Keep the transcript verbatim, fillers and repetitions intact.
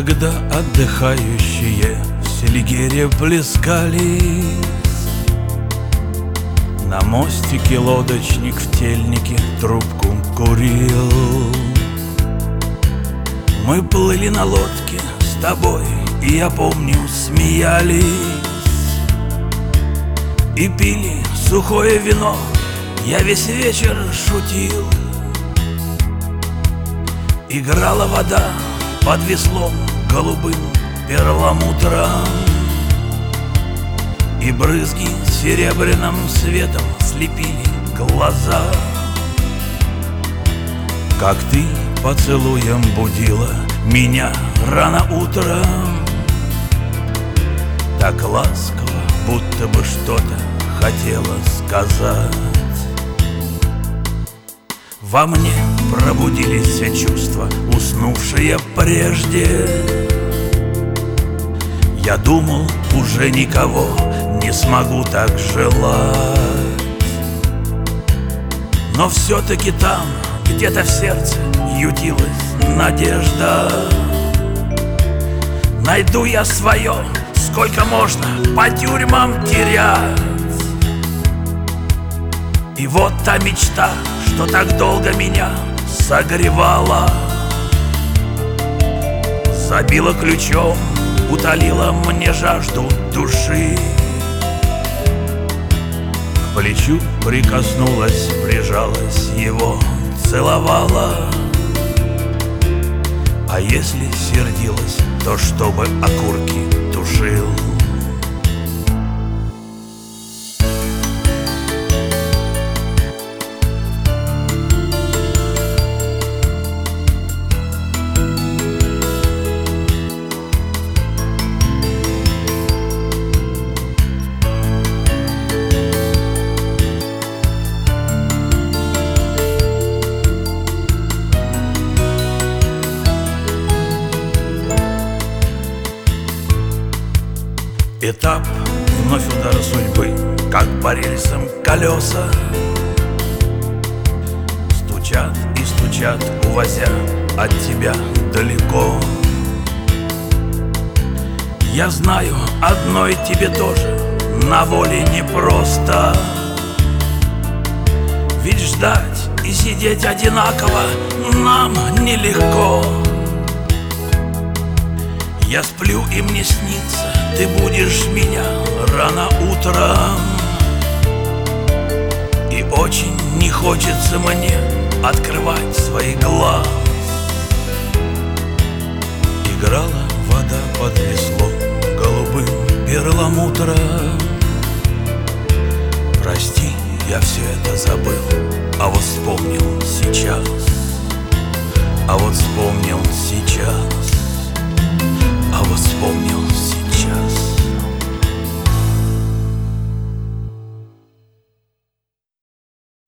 Некогда отдыхающие в Селигере плескались. На мостике лодочник в тельнике трубку курил. Мы плыли на лодке с тобой, и я помню, смеялись и пили сухое вино. Я весь вечер шутил. Играла вода под веслом голубым перламутром, и брызги серебряным светом слепили глаза. Как ты поцелуем будила меня рано утром, так ласково, будто бы что-то хотела сказать. Во мне пробудились все чувства, уснувшие прежде. Я думал, уже никого не смогу так желать. Но все-таки там, где-то в сердце, ютилась надежда. Найду я свое, сколько можно по тюрьмам терять. И вот та мечта, что так долго меня согревала, забила ключом, утолила мне жажду души. К плечу прикоснулась, прижалась, его целовала. А если сердилась, то чтобы окурки тушил. Этап, вновь удар судьбы, как по рельсам колеса, стучат и стучат, увозя от тебя далеко. Я знаю, одной тебе тоже на воле непросто, ведь ждать и сидеть одинаково нам нелегко. Я сплю, и мне снится, ты будешь меня рано утром, и очень не хочется мне открывать свои глаз. Играла вода под веслом голубым перламутром. Прости, я все это забыл, а вот вспомнил сейчас, а вот вспомнил сейчас, а вот вспомнил сейчас.